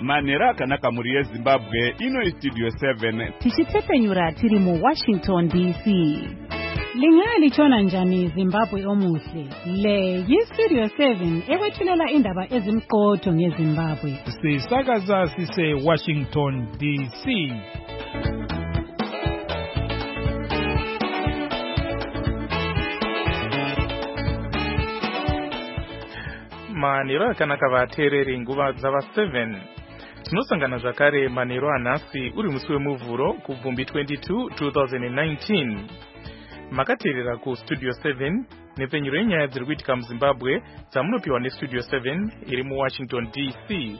Manera akanaka muri yeZimbabwe ino Studio 7 tichitsepenyura tiri mu Washington DC. Lingalitshona njani Zimbabwe omuhle? Le yi-Studio 7 ekwethulela indaba ezimqotho ngeZimbabwe. Sisakaza sise Washington DC. Manero akanaka vateereri nguva dzava 7. Tinosangana zvakare manero anhasi uri musi wemuvhuro kubvumbi 22 2019. Makateerera kuStudio 7 nepfenyuro yenyaya dziri kuitika muZimbabwe dzamunopiwa neStudio 7 iri muWashington DC.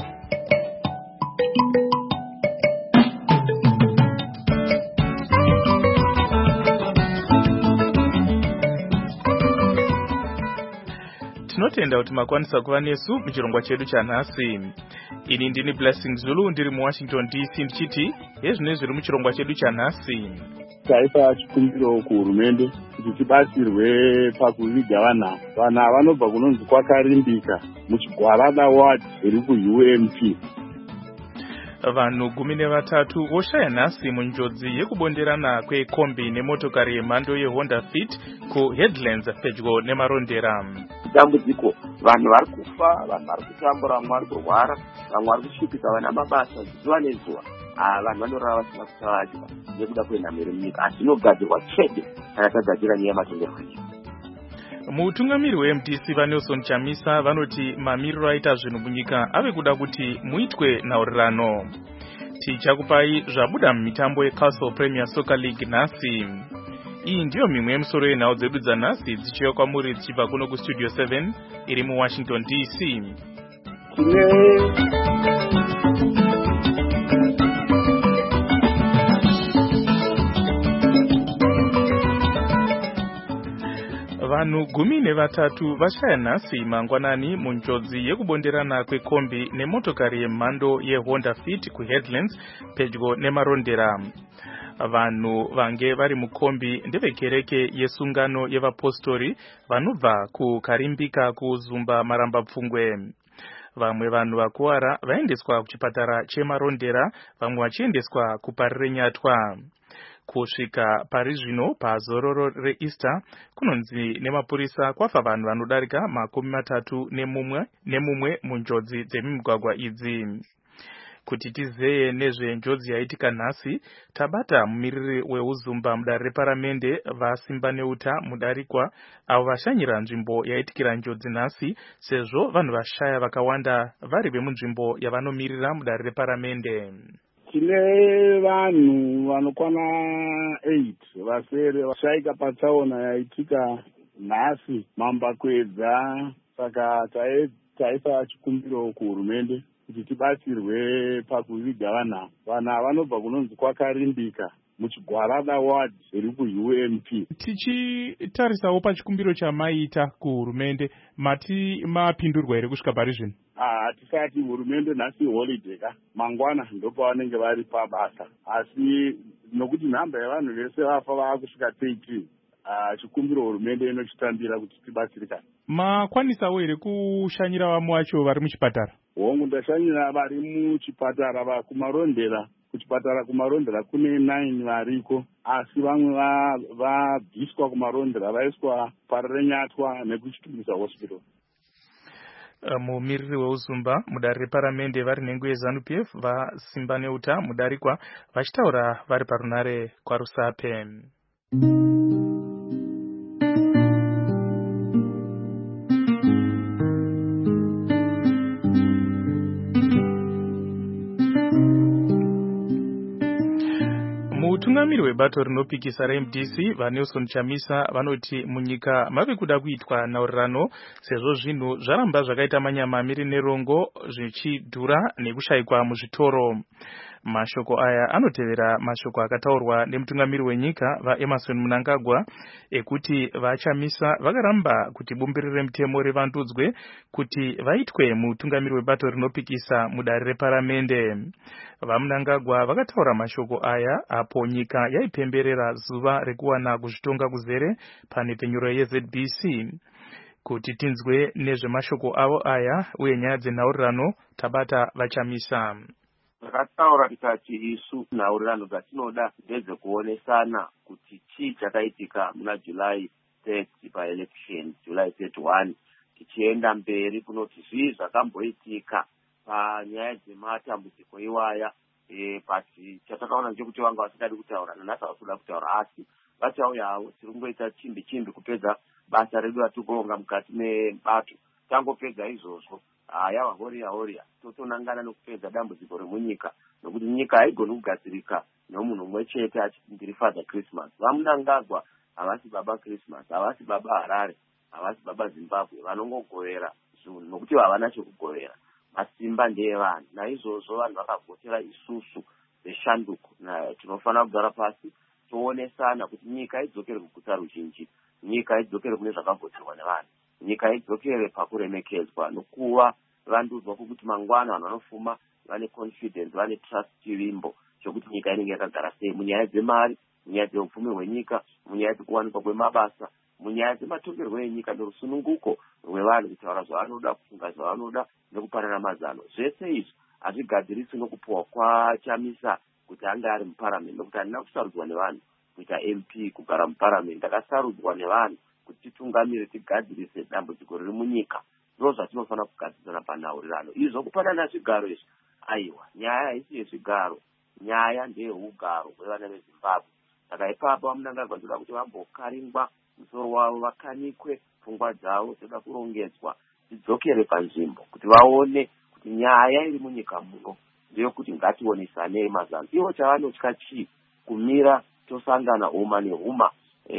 Tinotenda kuti makwanisa kuva nesu muchirongwa chedu chanhasi. Ini ndini Blessing Zulu ndiri muWashington DC ndichiti hezvino zviri muchirongwa chedu chanhasi. Taipa chikumbiro kuhurumende kuti tibatsirwe pakuviga vanhu vanobva kunonzi kwakarimbika muchigwarada ward iri kuUMP. Vanhu 13 voshaya nhasi munjodzi yekubonderana kwekombi nemotokari yemhando yeHonda Fit kuHeadlands pedyo nemarondera. Dambudziko, vanhu vari kufa, vanhu vari kutambura, vamwe vari kurwara, vamwe vari kushupika vana mabasa zuva nezuva. Vanhu vanorara vasina kutavadya nekuda kwenhamiro munyika, asi inogadzirwa chete kana tagadzira nyaya yematongerwo enyika. Mutungamiri weMDC vaNelson Chamisa vanoti mamiriro aita zvinhu munyika ave kuda kuti muitwe nhaurirano. Tichakupai zvabuda mumitambo yeCastle Premier Soccer League nhasi. Iyi ndiyo mimwe yemusoro yenhau dzedu dzanhasi dzichiuya kwamuri dzichibva kuno kuStudio 7 iri muWashington DC. Vanhu 13 vashaya nhasi mangwanani munjodzi yekubonderana kwekombi nemotokari yemhando yeHonda Fit kuHeadlands pedyo nemarondera. Vanhu vange vari mukombi ndevekereke yesungano yevapostori vanobva kukarimbika kuzumba marambapfungwe. Vamwe vanhu vakuwara vaendeswa kuchipatara chemarondera, vamwe vachiendeswa kuParirenyatwa. Kusvika pari zvino pazororo reEaster kunonzi nemapurisa kwafa vanhu vanodarika 31 munjodzi dzemimigwagwa idzi. Kuti tizeye nezvenjodzi yaitika nhasi, tabata mumiriri weuzumba mudare reparamende vasimba neuta mudarikwa avo vashanyira nzvimbo yaitikira njodzi nhasi, sezvo vanhu vashaya vakawanda vari vemunzvimbo yavanomirira mudare reparamende. Tine vanhu vanokwana 8 vasere vashayika patsaona yaitika nhasi Mambakwedza. Saka taipa chikumbiro kuhurumende kuti tibatsirwe pakuviga vanhu vanobva kunonzi kwakarimbika muchigwarada ward iri kuUMP. Tichitarisawo pachikumbiro chamaita kuhurumende, mati mapindurwa here kusvika pari zvino? Hatisati. Hurumende nhasi holiday mangwana ndopavanenge vari pabasa, asi nokuti nhamba yevanhu vese vafa vakusvika 13, chikumbiro hurumende inochitambira kuti tibatsirikane. Makwanisawo here kushanyira vamwe vacho vari muchipatara? Hongu, ndashanyira vari muchipatara kumarondera. Kuchipatara kumarondera kune 9 variko, asi vamwe vabviswa kumarondera vaiswa Parirenyatwa nekuchitumisa hospital. Mumiriri weuzumba mudare reparamende vari nhengo yeZANU-PF vasimba neuta mudarikwa vachitaura vari parunare kwaRusape. Mutungamiri webato rinopikisa reMDC vaNelson Chamisa vanoti munyika mave kuda kuitwa nhaurirano sezvo zvinhu zvaramba zvakaita manyama miri nerongo zvichidhura nekushayikwa muzvitoro. Mashoko aya anotevera mashoko akataurwa nemutungamiri wenyika vaEmmerson Mnangagwa ekuti vaChamisa vakaramba kuti bumbiro remutemo rivandudzwe kuti vaitwe mutungamiri webato rinopikisa mudare reparamende. VaMnangagwa vakataura mashoko aya apo nyika yaipemberera zuva rekuwana kuzvitonga kuzere pane penyuro yeZBC. kuti tinzwe nezvemashoko avo aya uye nyaya dzenhaurirano tabata vachamisa. Takataura tikati isu nhaurirano dzatinoda ndedzekuonesana kuti chii chakaitika muna July 30 paelection, July 31, tichienda mberi kunoti zvii zvakamboitika panyaya dzematambudziko iwaya. Pasi chatakaona ndechekuti vanga vasingadi kutaura, nanhasi havasikuda kutaura, asi vachauyawo tiri kungoita chimbi kupedza basa redu ratikuronga mukati mebato. Tangopedza izvozvo yava horiya totonangana nokupedza dambudziko remunyika, nokuti nyika haigoni kugadzirika nomunhu mumwe chete achiti ndiri Father Christmas. Vamunangagwa havasi baba Christmas, havasi baba Harare, havasi baba Zimbabwe, vanongogovera zvinhu nokuti havana chekugovera. Masimba ndeevanhu. Naizvozvo vanhu vakavhotera isusu veshanduko. Tinofanira kugara pasi toonesana kuti nyika idzokere kuguta ruzhinji, nyika idzokere kune zvakavhoterwa nevanhu, nyika idzokere pakuremekedzwa nokuva vandudzwa kuti mangwana vanhu vanofuma vane confidence, vane trust chirimbo chokuti nyika inenge yakagara sei munyaya dzemari, munyaya dzeupfumi hwenyika, munyaya dzekuwanikwa kwemabasa, munyaya dzematongerwo enyika norusununguko rwevanhu kutaura zvavanoda, kufunga zvavanoda nekupanana mazano. Zvese izvi hazvigadzirisi nokupuwa kwaChamisa kuti anga ari muparamendi, nokuti handina kusarudzwa nevanhu kuita MP kugara muparamendi. Ndakasarudzwa nevanhu kuti titungamire tigadzirise dambudziko riri munyika. Ndo zvatinofanira kugadzirisana panhaurirano. Izvo kupanana zvigaro izvi, aiwa, nyaya haisi yezvigaro, nyaya ndeyeugaro hwevana veZimbabwe. Saka ipapo vamunangagwa ndoda kuti vambokaringwa musoro wavo, vakanikwe pfungwa dzavo, dzoda kurongedzwa, dzidzokere panzvimbo kuti vaone kuti nyaya iri munyika muno ndeyokuti ngationesanei mazano. Ivo chavanotya chii? Kumira tosangana huma nehuma,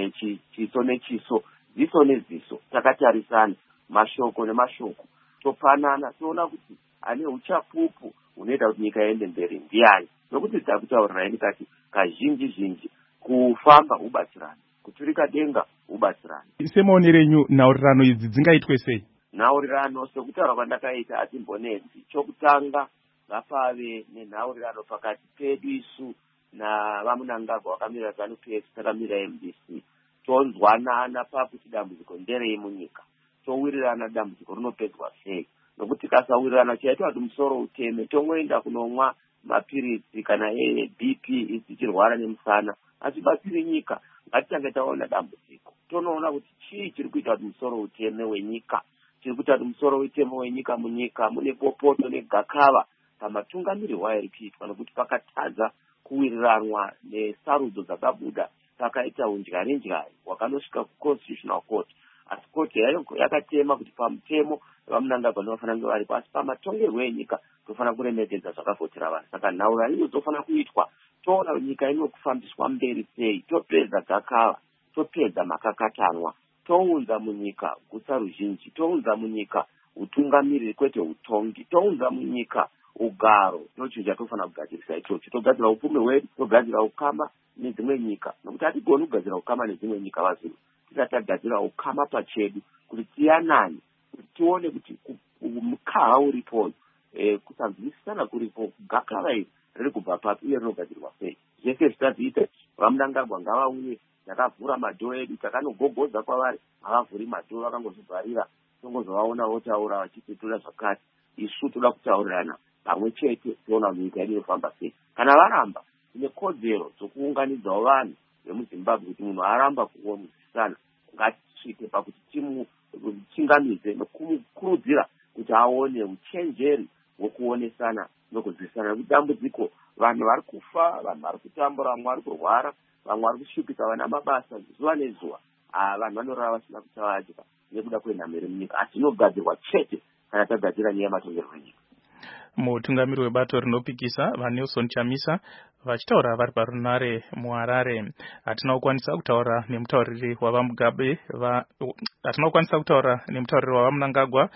chiso nechiso, ziso neziso, takatarisana, mashoko nemashoko, topanana, toona kuti ane uchapupu unoita kuti nyika iende mberi ndiani. Nokuti takutaurirai ndikati kazhinji kufamba ubatsirani, kuturika denga ubatsirani. Semaonero enyu nhaurirano idzi dzingaitwe sei? Nhaurirano sekutaura kwandakaita hatimbonetsi. Chokutanga ngapave nenhaurirano pakati pedu isu navamunangagwa vakamira ZANU-PF, takamira MDC. Tonzwanana pakuti dambudziko nderei munyika, towirirana dambudziko rinopedzwa sei. Nokuti tikasawirirana chaitwa kuti musoro uteme, tongoenda kunomwa mapiritsi kana BP isi tichirwara nemusana, hazvibatsiri nyika. Ngatitange taona dambudziko, tonoona kuti chii chiri kuita kuti musoro uteme wenyika, chiri kuita kuti musoro uteme wenyika munyika mune popoto negakava pamatungamiriro airi kuitwa, nokuti pakatadza kuwiriranwa nesarudzo dzakabuda, pakaita undyari hwakanosvika kuConstitutional Court. Asi koti yakatema kuti pamutemo vamunangagwa ndinofanira kunge varipo, asi pamatongerwo enyika tofanira kuremekedza zvakavhotera vanhu. Saka nhaurirano iyo tofanira kuitwa, toona kuti nyika inokufambiswa mberi sei, topedza gakava, topedza makakatanwa, tounza munyika guta ruzhinji, tounza munyika utungamiriri kwete utongi, tounza munyika ugaro. Ndocho chatofanira kugadzirisa ichocho, togadzira upfumi hwedu, togadzira ukama nedzimwe nyika, nokuti hatigoni kugadzira ukama nedzimwe nyika vazhinji tisati tagadzira ukama pachedu, kuti tiyanani, kuti tione kuti mukaha uripo, kusanzwisisana kuripo, gakava iri riri kubva papi uye rinogadzirwa sei. Zvese zvitadziita vamunangagwa ngavauye, takavhura madhoo edu, takanogogodza kwavari, havavhuri madhoo, vakangozvivharira, tongozovaona votaura vachiti toda zvakati. Isu toda kutaurirana pamwe chete, toona nyika yedu inofamba sei. Kana varamba, tine kodzero dzokuunganidzawo vanhu vemuZimbabwe kuti munhu aramba kuonesana, ngatisvike pakuti timuchingamidze nokumukurudzira kuti aone uchenjeri hwekuonesana nokudzidzisana. Nekuti dambudziko, vanhu vari kufa, vanhu vari kutambura, vamwe vari kurwara, vamwe vari kushupika vana mabasa zuva nezuva. Vanhu vanorara vasina kuchavadya nekuda kwenhamere munyika, asi inogadzirwa chete kana tagadzira nyaya yematongerwo enyika. Mutungamiri webato rinopikisa vaNelson Chamisa vachitaura vari parunare muHarare. Hatina kukwanisa kutaura nemutauriri wavaMugabe, hatina kukwanisa kutaura nemutauriri wavaMunangagwa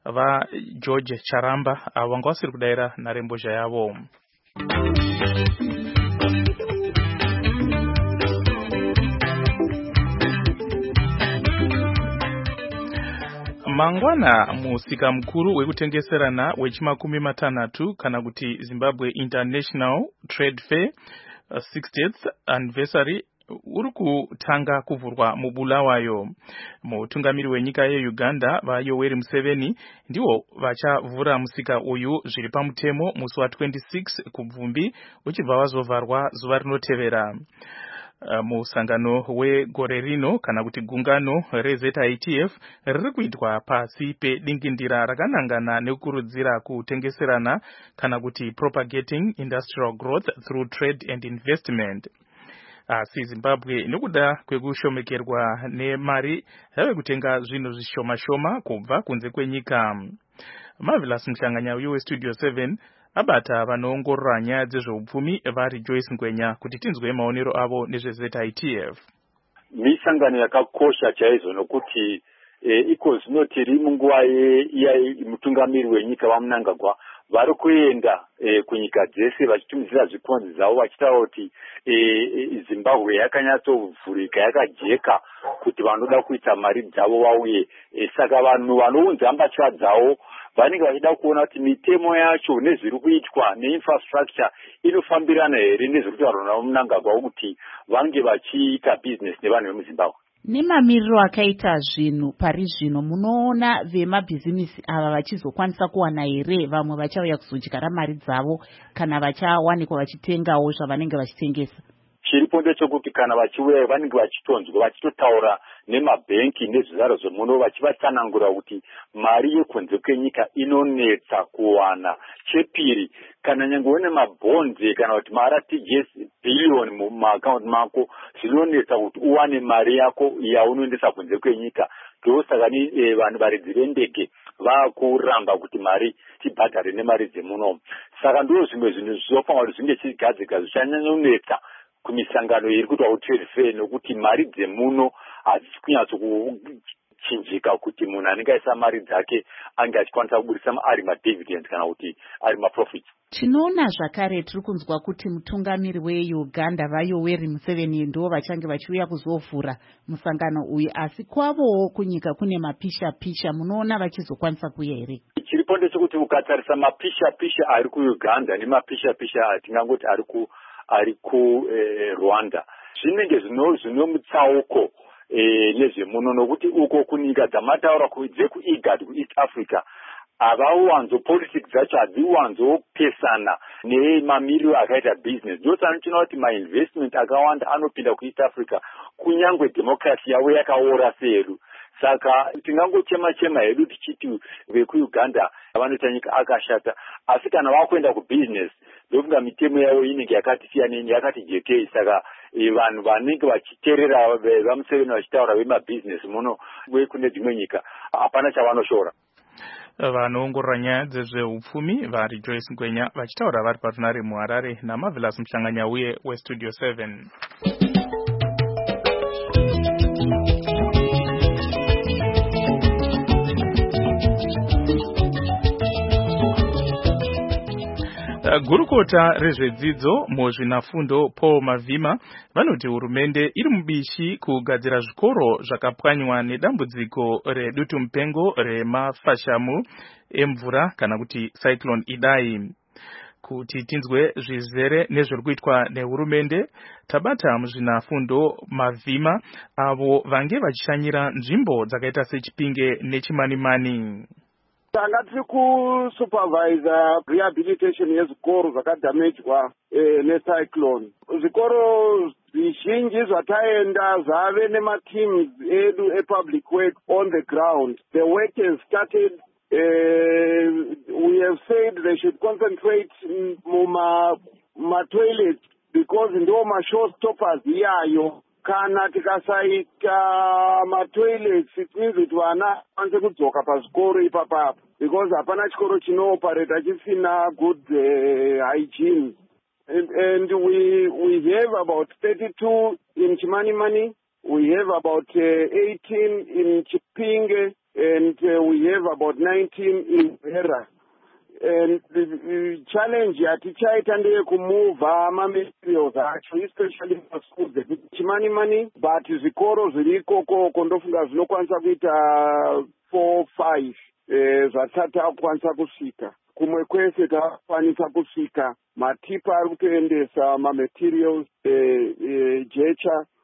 vaGeorge Charamba vanga vasiri kudaira nharembozha yavo. Mangwana musika mukuru wekutengeserana wechimakumi kana kuti Zimbabwe International Trade Fair 60th anniversary uri kutanga kuvhurwa muBulawayo. Mutungamiri wenyika yeUganda vaYoweri Museveni ndiwo vachavhura musika uyu zviri pamutemo musi wa26 kubvumbi uchibva wazovharwa zuva rinotevera. Musangano wegore rino kana kuti gungano reZITF riri kuitwa pasi pedingindira rakanangana nekukurudzira kutengeserana kana kuti propagating industrial growth through trade and investment. Asi Zimbabwe nekuda kwekushomekerwa nemari yave kutenga zvinhu zvishoma-shoma kubva kunze kwenyika. Marvelous Mhlanganya weStudio 7 abata vanoongorora nyaya dzezveupfumi vari Joyce Ngwenya kuti tinzwe maonero avo nezveZITF. Misangano yakakosha chaizvo nokuti iko zvino tiri munguva mutungamiri wenyika vaMnangagwa vari kuenda kunyika dzese vachitumidzira zvikonzi zvavo vachitaura kuti Zimbabwe yakanyatsobvurika yakajeka kuti vanoda kuita mari dzavo vauye. Saka vanhu vanounza mbatya dzavo vanenge vachida kuona kuti mitemo yacho nezviri kuitwa neinfrastructure inofambirana here nezviri kutaurwa naMnangagwa kuti vange vachiita business nevanhu vemuZimbabwe. Nemamiriro akaita zvinhu pari zvino munoona vemabhizimisi ava vachizokwanisa kuwana here vamwe vachauya kuzodyara mari dzavo kana vachawanikwa vachitengawo zvavanenge vachitengesa? Chiripo ndechekuti kana vachiuya vanenge vachitonzwa vachitotaura nemabhenki nezvizaro zvemuno vachivatsanangura kuti mari yekunze kwenyika inonetsa kuwana. Chepiri, kana nyange une mabhondi kana kuti mari TGS billion mumaakaunti mako zvinonetsa kuti uwane mari yako yaunoendesa kunze kwenyika. Ndosaka vanhu varidzi vendege vakuramba kuti mari tibhadhare nemari dzemuno. Saka ndo zvimwe zvinhu zvinofanira kuti zvinge chigadzika zvichanyanyonetsa kumisangano iri kuitwa kutrade fair nokuti mari dzemuno hadzisi kunyatsokuchinjika kuti munhu anenge aisa mari dzake ange achikwanisa kubudisa ari madividend kana kuti ari maprofit. Tinoona zvakare tiri kunzwa kuti mutungamiri weUganda vaYoweri Museveni ndo vachange vachiuya kuzovhura musangano uyu, asi kwavowo kunyika kune mapisha-pisha, munoona vachizokwanisa kuuya here? Chiripo ndechekuti ukatarisa mapisha-pisha ari kuUganda nemapisha-pisha atingangoti ari kuRwanda zvinenge zvino mutsauko nezvemuno nokuti uko kunyika dzamataura dzekuIGAD kuEast Africa havawanzo politics dzacho hadziwanzopesana nemamiriro akaita business. Ndosaka tinoona kuti mainvestment akawanda anopinda kuEast Africa kunyangwe democracy yavo yakaora sedu. Saka tingangochema hedu tichiti vekuUganda vanoita nyika akashata, asi kana vakuenda kubusiness ndofunga mitemo yavo inenge yakati siyanei yakati jekei. Saka vanhu vanenge vachiterera vaMuseveni vachitaura vemabusiness muno kune dzimwe nyika hapana chavanoshora. Vanoongorora nyaya dzezveupfumi vari Joyce Ngwenya vachitaura vari parunare muHarare naMarvelous Mhlanganya weStudio 7. Gurukota rezvedzidzo muzvinafundo Paul Mavhima vanoti hurumende iri mubishi kugadzira zvikoro zvakapwanywa nedambudziko redutu mupengo remafashamu emvura kana kuti Cyclone Idai. Kuti tinzwe zvizere nezviri kuitwa nehurumende, tabata muzvinafundo Mavhima avo vange vachishanyira nzvimbo dzakaita seChipinge neChimanimani. Tanga tiri kusupervisa rehabilitation yezvikoro zvakadamejwa necyclone. Zvikoro zvizhinji zvataenda zvave nemateams edu epublic work on the ground. The work has started. We have said they should concentrate mumatoilets because ndo mashowstoppers iyayo. Kana tikasaita matoilets it means kuti vana vanze kudzoka pazvikoro ipapapo because hapana chikoro chinooperate chisina good hygiene. And we have about 32 in Chimanimani, we have about 18 in Chipinge, and we have about 19 in Hera. And the challenge atichaita ndeye kumova materials acho especially for schools Chimanimani, but zvikoro zviri ikoko ndofunga zvinokwanisa kuita 4-5 zvatisati takukwanisa kusvika. Kumwe kwese takukwanisa kusvika, matipa ari kutoendesa mamaterials jecha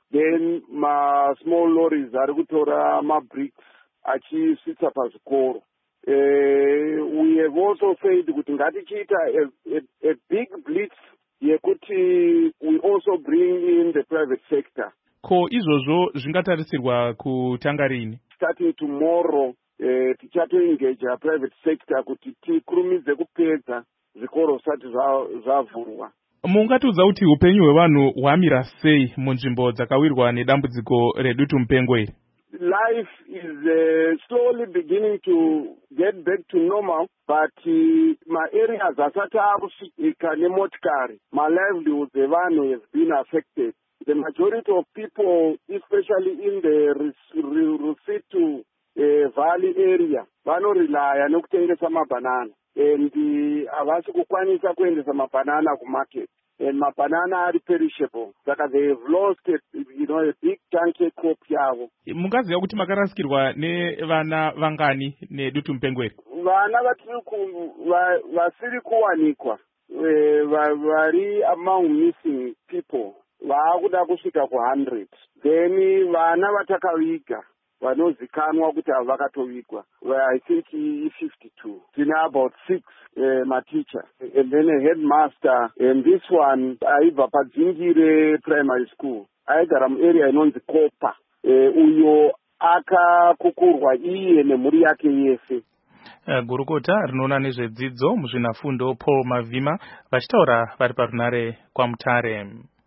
then small lorries ari kutora mabricks achisvitsa pazvikoro. We have also said kuti ngatichiita a big blitz yekuti we also bring in the private sector. Ko izvozvo zvingatarisirwa kutanga rini? Starting tomorrow, tichatoengage private sector kuti tikurumidze kupedza zvikoro zvisati zvavhurwa. Mungatiudza kuti upenyu hwevanhu hwamira sei munzvimbo dzakawirwa nedambudziko redutu mupengo iri? Life is slowly beginning to get back to normal, but ma-areas asati akusvika nemotikari, ma-livelihoods evanhu have been affected. The majority of people, especially in the Rusitu Valley area, vanorelaya nekutengesa mabanana. And havasi kukwanisa kuendesa mabanana kumarket. And mabanana are perishable. Saka they have lost a big chunky crop yavo. Mungaziva kuti makarasikirwa nevana vangani nedutu mupengo iri? Vana vasiri kuwanikwa. Vari among missing people. Vaakuda kusvika ku100. Then vana vatakaviga vanozikanwa kuti havakatovigwa. I think 52. Tina about 6 ma-teacher. And then a headmaster. And this one, aibva padzingire primary school. Aigara muarea inonzi Kopa. Uyo akakukurwa iye nemhuri yake yese. Gurukota rinoona nezvedzidzo muzvinafundo Paul Mavhima vachitaura vari parunare kwaMutare.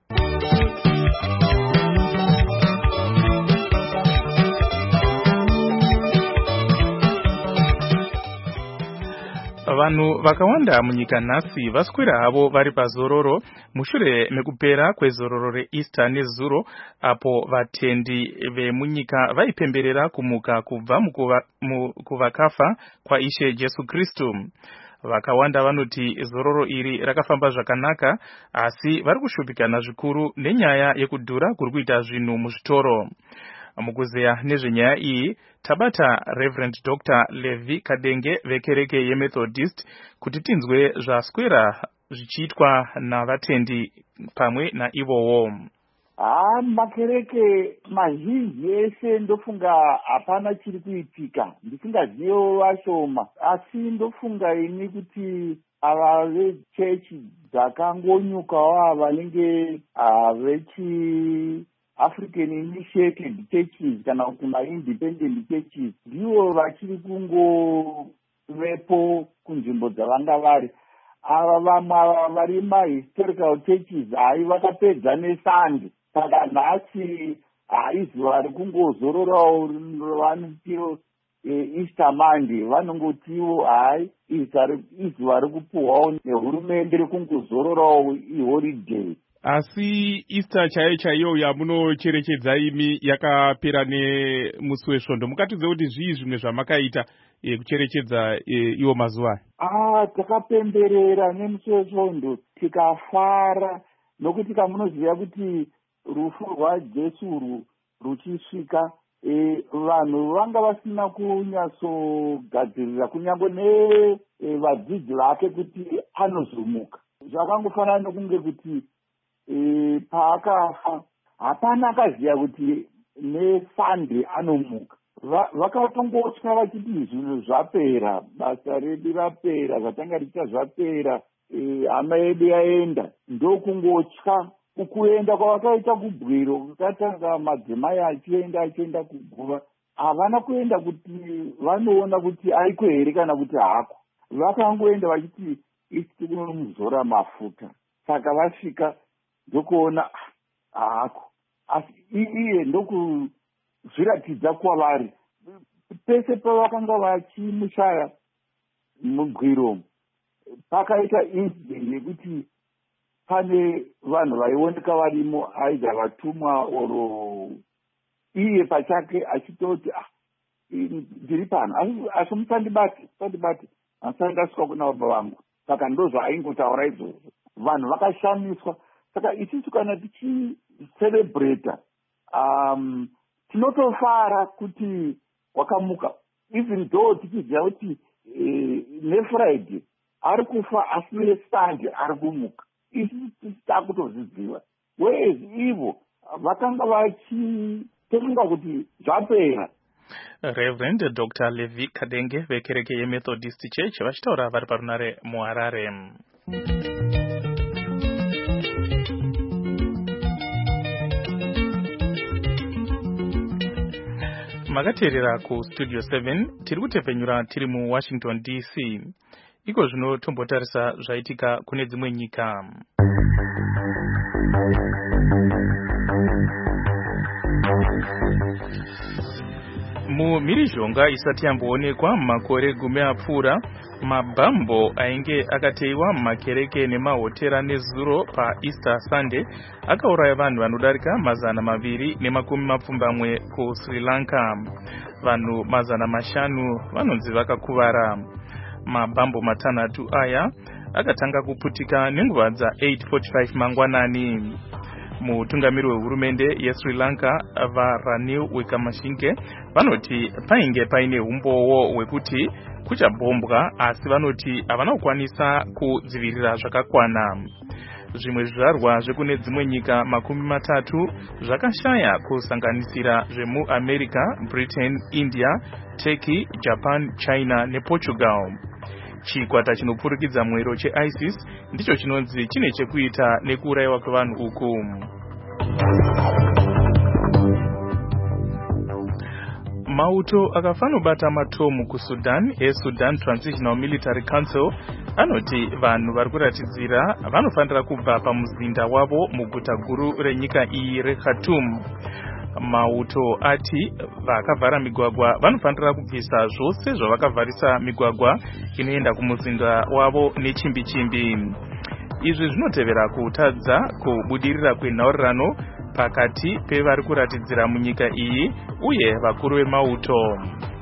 Vanhu vakawanda munyika nhasi vaswera havo vari pazororo mushure mekupera kwezororo reEaster nezuro apo vatendi vemunyika vaipemberera kumuka kubva kuvakafa kwaIshe Jesu Kristu. Vakawanda vanoti zororo iri rakafamba zvakanaka, asi vari kushupikana zvikuru nenyaya yekudhura kuri kuita zvinhu muzvitoro. Mukuzeya nezvenyaya iyi tabata Reverend Dr. Levi Kadenge vekereke yeMethodist kuti tinzwe zvaswera zvichiitwa navatendi pamwe naivowo. Makereke mazhinji ese ndofunga hapana chiri kuitika, ndisingazivo vashoma, asi ndofunga ini kuti ava vechechi dzakangonyukawo vanenge vechi African Initiated Churches kana kuti ma-independent churches ndivo vachiri kungovepo kunzvimbo dzavanga vari. Ava vamwe vari ma-historical churches hai vakapedza nesandi. Saka nhasi haizuva rikungozororawo vanotiro Easter Monday, vanongotiwo hai izuva rikupuhwawo nehurumende rikungozororawo iholiday. Asi Easter chaiyo yamunocherechedza imi yakapera nemusi wesvondo. Mukatidze kuti zvii zvimwe zvamakaita kucherechedza iwo mazuva? Takapemberera nemusi wesvondo tikafara, nokuti kamunoziva kuti rufu rwaJesu ruchisvika vanhu vanga vasina kunyatsogadzirira kunyange nevadzidzi vake kuti anozomuka. Zvakangofanana nokunge kuti paakafa hapana akaziva kuti neSunday anomuka. Vakatongotya vachiti zvinhu zvapera, basa redu rapera, zvatanga richa zvapera, hama yedu yaenda. Ndokungotya kuenda kwavakaita kubwiro, kukatanga madzimai achienda kuguva. Havana kuenda kuti vanoona kuti aiko here kana kuti hako. Vakangoenda vachiti isi kunomuzora mafuta. Saka vasvika ndokuona hako. Asi iye ndokuzviratidza kwavari. Pese pavakanga vachimushaya mugwiro, pakaita incident yekuti pane vanhu vaioneka varimo, aidha vatumwa oro iye pachake achitoti ndiri pano asi musandibate hasati ndasvika kuna baba vangu. Saka ndozvaaingotaura izvozvo. Vanhu vakashamiswa. Saka isusu kana tichicelebrata tinotofara kuti wakamuka, even though tichiziva kuti neFriday ari kufa asi neSunday ari kumuka. Isusu tisita kutozviziva. Whereas ivo vakanga vachitofunga kuti zvapera. Reverend Dr. Levi Kadenge vekereke yeMethodist Church vachitaura vari parunare muHarare. Makateerera ku Studio 7 tiri kutepenyura tiri mu Washington DC. Iko zvino tombotarisa zvaitika kune dzimwe nyika. Mumhirizhonga isati yamboonekwa makore gumi apfuura, mabhambo ainge akateiwa mumakereke nemahotera nezuro paEaster Sunday akauraya vanhu vanodarika 220 ku Sri Lanka. Vanhu 500 vanonzi vakakuvara. Mabhambo matanhatu aya akatanga kuputika nenguva dza 8:45 mangwanani. Mutungamiri wehurumende yeSri Lanka vaRanil Wickremesinghe vanoti painge paine umbowo hwekuti kuchabhombwa, asi vanoti havana kukwanisa kudzivirira zvakakwana. Zvimwe zvizvarwa zvekune dzimwe nyika 30 zvakashaya kusanganisira zvemuAmerica, Britain, India, Turkey, Japan, China nePortugal. Chikwata chinopurikidza mwero cheISIS ndicho chinonzi chine chekuita nekuurayiwa kwevanhu uku. Mauto akafanobata matomu kuSudan eSudan Transitional Military Council anoti vanhu vari kuratidzira vanofanira kubva pamuzinda wavo muguta guru renyika iyi reKhartoum. Mauto ati vakavhara migwagwa vanofanira kubvisa zvose zvavakavharisa migwagwa inoenda kumuzinda wavo nechimbi-chimbi. Izvi zvinotevera kutadza kubudirira kwenhaurirano pakati pevari kuratidzira munyika iyi uye vakuru vemauto.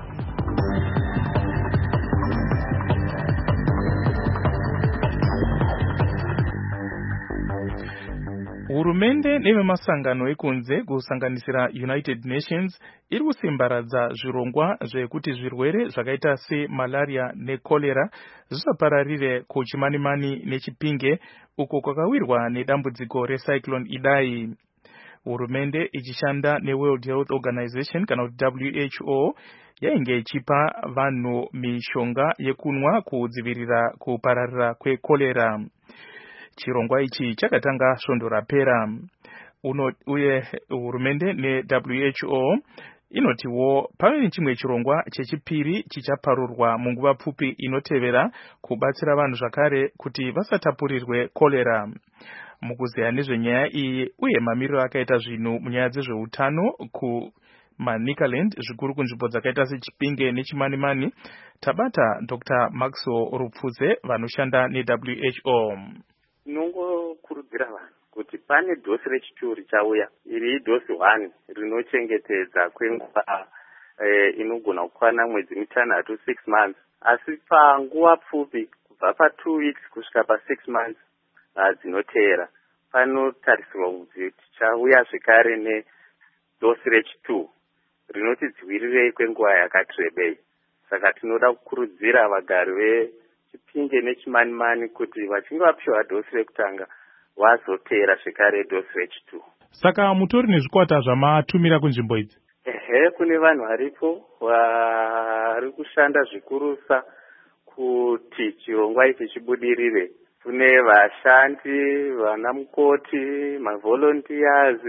Hurumende nevemasangano ekunze kusanganisira United Nations iri kusimbaradza zvirongwa zvekuti zvirwere zvakaita semalaria nekolera zvisapararire kuChimanimani neChipinge uko kwakawirwa nedambudziko recyclone Idai. Hurumende ichishanda neWorld Health Organization kana kuti WHO yainge ichipa vanhu mishonga yekunwa kudzivirira kupararira kwekolera. Chirongwa ichi chakatanga svondo rapera. Uye hurumende neWHO inotiwo pave nechimwe chirongwa chechipiri chichaparurwa munguva pfupi inotevera kubatsira vanhu zvakare kuti vasatapurirwe kolera. Mukuzeya nezvenyaya iyi uye mamiriro akaita zvinhu munyaya dzezveutano kuManicaland zvikuru kunzvimbo dzakaita seChipinge neChimanimani, tabata Dr. Maxwell Rupfuze vanoshanda neWHO. Tinongokurudzira vanhu kuti pane dosi rechi2 richauya, iri idosi 1 rinochengetedza kwenguva inogona kukwana mwedzi mitanhatu 6 months, asi panguva pfupi kubva pa2 weeks kusvika pa6 months dzinoteera panotarisirwa kuti tichauya zvekare nedosi rechi2 rinotidziwirirei kwenguva yakati rebei. Saka tinoda kukurudzira vagari veChipinge neChimanimani kuti vachinge vapiwa dosi rekutanga vazoteera zvekare dosi rechi2. Saka mutori nezvikwata zvamatumira kunzvimbo idzi? Kune vanhu varipo vari kushanda zvikurusa kuti chirongwa ichi chibudirire. Kune vashandi, vana mukoti, mavolunteers,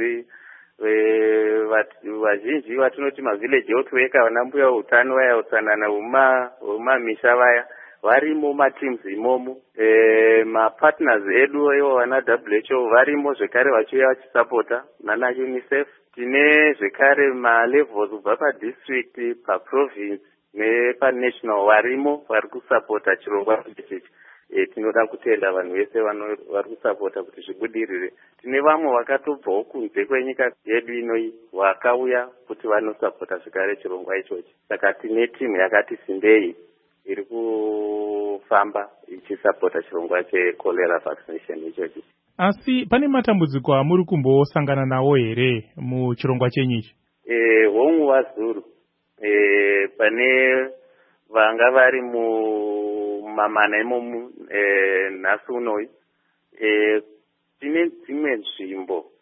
vazhinji vatinoti mavillage health worker, vana mbuya utano vaya, utsanana vemamisha vaya varimo mateams imomo. Mapartners edu ivo vana WHO varimo zvekare vachiuya vachisapota nana UNICEF. Tine zvekare malevels kubva padistrict, paprovince nepanational varimo vari kusapota chirongwa ichi. Tinoda kutenda vanhu vese vari kusapota kuti zvibudirire. Tine vamwe vakatobvawo kunze kwenyika yedu inoi vakauya kuti vanosapota zvekare chirongwa ichochi. Saka tine timu yakati simbei iri kufamba ichisapota chirongwa chekolera vaccination ichochi. Asi pane matambudziko amuri kumbosangana nawo here muchirongwa chenyichi? Hongu wazuru. Pane vanga vari mumamana imomu nhasi unoi. Tine dzimwe nzvimbo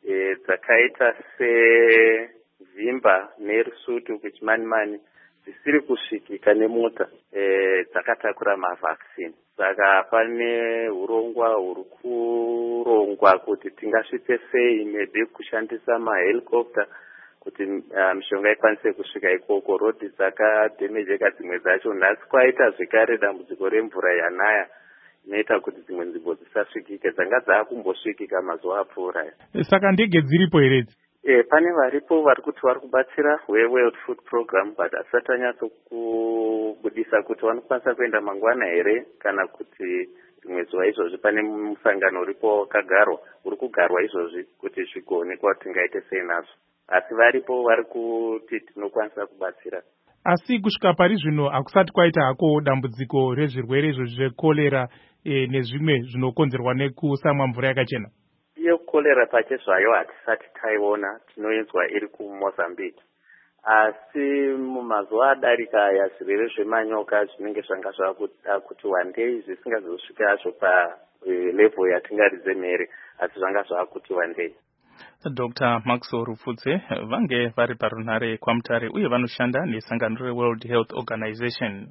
dzakaita sevhimba nerusutu kuchimanimani dzisiri kusvikika nemota dzakatakura mavhaccine. Saka pane urongwa huri kurongwa kuti tingasvitse sei, maybe kushandisa mahelicopter kuti mishonga ikwanise kusvika ikoko. Rodhi dzakadhemejeka dzimwe dzacho. Nhasi kwaita zvekare dambudziko remvura yanaya inoita kuti dzimwe nzvimbo dzisasvikike, dzanga dzaakumbosvikika mazuva apfuura. Saka ndege dziripo here? Pane varipo vari kuti vari kubatsira World Food Program, but asati anyatso kubudisa kuti vanokwanisa kuenda mangwana here kana kuti rimwe zuva izvozvi. Pane musangano uripo uri kugarwa izvozvi kuti zvigoonekwa kuti tingaite sei nazvo, asi varipo vari kuti tinokwanisa kubatsira. Asi kusvika pari zvino hakusati kwaita hako dambudziko rezvirwere izvozvi zvekorera nezvimwe zvinokonzerwa nekusamwa mvura yakachena? Iyo korera pache zvayo hatisati taiona, tinoinzwa iri kuMozambique. Asi mumazuva adarika aya zvirwere zvemanyoka zvinenge zvanga zvava kuti one day zvisingazosvika hazvo level yatingaridze mhere, asi zvanga zvava kuti one day. Dr. Maxwell Rupfudze vange vari parunhare kwaMutare uye vanoshanda nesangano reWorld Health Organization.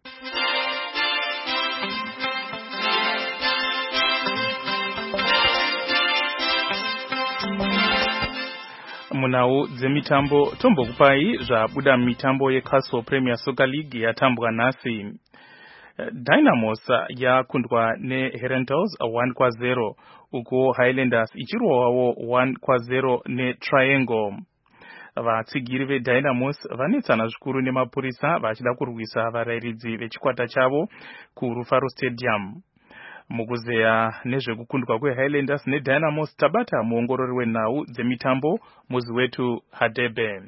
Munhau dzemitambo tombokupai zvabuda mitambo yeCastle Premier Soccer League yatambwa nhasi. Dynamos yakundwa neHerentals 1-0 uko Highlanders ichirwawo 1-0 neTriangle. Vatsigiri veDynamos vanetsana zvikuru nemapurisa vachida kurwisa varairidzi vechikwata chavo kuRufaro Stadium. Mukuzeya nezvekukundwa kweHighlanders neDynamos tabata muongorori wenhau dzemitambo muzi wetu Hadebe.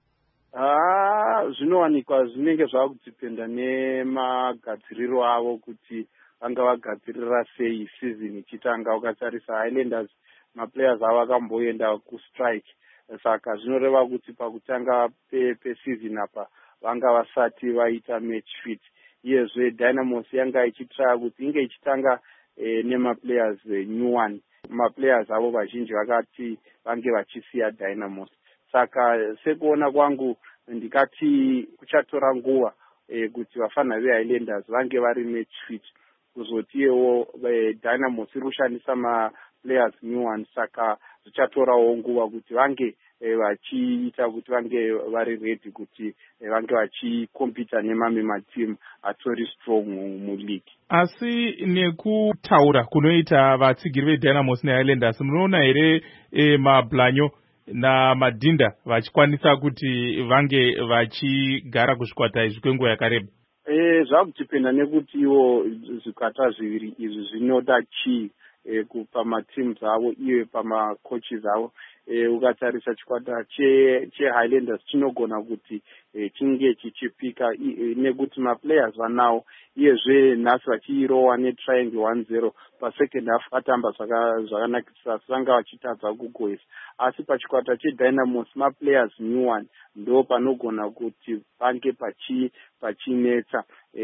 Zvinowanikwa zvinenge zvava kudzipenda nemagadziriro avo kuti vanga vagadzirira sei season ichitanga. Ukatarisa Highlanders maplayers avo akamboenda kustrike, saka zvinoreva kuti pakutanga peseason apa vanga vasati vaita match fit. Iyezve Dynamos yanga ichitraya kuti inge ichitanga nemaplayers new one. Maplayers avo vazhinji vakati vange vachisiya Dynamos. Saka sekuona kwangu ndikati kuchatora nguva kuti vafana veHighlanders vange vari match fit, kuzotiyewo Dynamos iri kushandisa maplayers new one, saka zvichatorawo nguva kuti vange vachiita kuti vange vari ready kuti vange vachikompita nemamwe matimu atori strong muleague. Asi nekutaura kunoita vatsigiri veDynamos neHighlanders, munoona here mablanyo namadhinda vachikwanisa kuti vange vachigara kuzvikwata izvi kwenguva yakareba? Zvakutipenda nekuti iwo zvikwata zviviri izvi zvinoda chii pamatimu avo iye pamacoaches avo. Ukatarisa chikwata cheHighlanders chinogona kuti chinge chichipika nekuti maplayers vanawo, iyezve nhasi vachirowa neTriangle 1-0 pasecond half atamba zvakanakisa, vanga vachitadza kugoisa. Asi pachikwata cheDynamos maplayers new one ndo panogona kuti pange pachinetsa.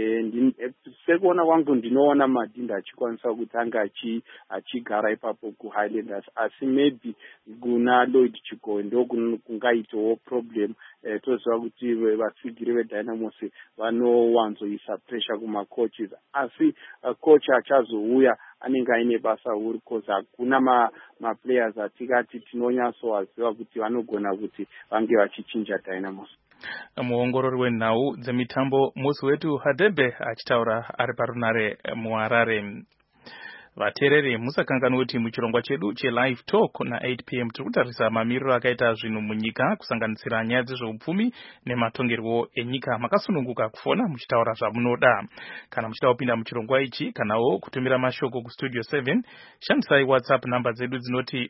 Sekuona kwangu ndinoona madhinda achikwanisa kuti anga achigara ipapo kuHighlanders, asi maybe kuna Lloyd Chigoe ndo kungaitawo problem. Toziva kuti vatsigiri veDynamos vanowanzoisa pressure kumacoaches, asi coach achazouya anenge aine basa huru because hakuna maplayers atikati tinonyatsowaziva kuti vanogona kuti vange vachichinja Dynamos. Muongorori wenhau dzemitambo musi wetu Hadebe achitaura ari parunare muHarare. Vateereri musakanganwa kuti muchirongwa chedu cheLive Talk na8 PM tiri kutarisa mamiriro akaita zvinhu munyika kusanganisira nyaya dzezveupfumi nematongerwo enyika. Makasununguka kufona muchitaura zvamunoda. Kana muchida kupinda muchirongwa ichi kanawo kutumira mashoko kustudio 7, shandisai WhatsApp namba dzedu dzinoti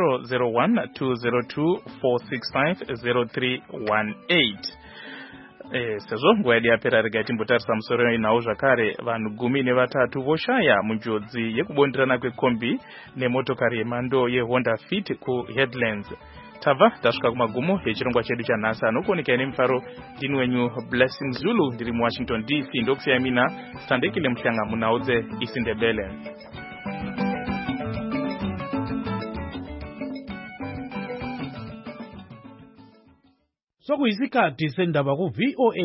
0012024650318. Sezvo nguva yedu yapera, regai timbotarisa musoro wenhau zvakare. Vanhu 13 voshaya munjodzi yekubonderana kwekombi nemotokari yemhando yeHonda Fit kuHeadlands. Tabva tasvika kumagumo echirongwa chedu chanhasi. Anokuonekai nemufaro ndini wenyu Blessing Zulu, ndiri muWashington DC. Ndokusiyai mina Standekile Muhlanga munhau dzeIsindebele. sokuyisikhathi sendaba ku-VOA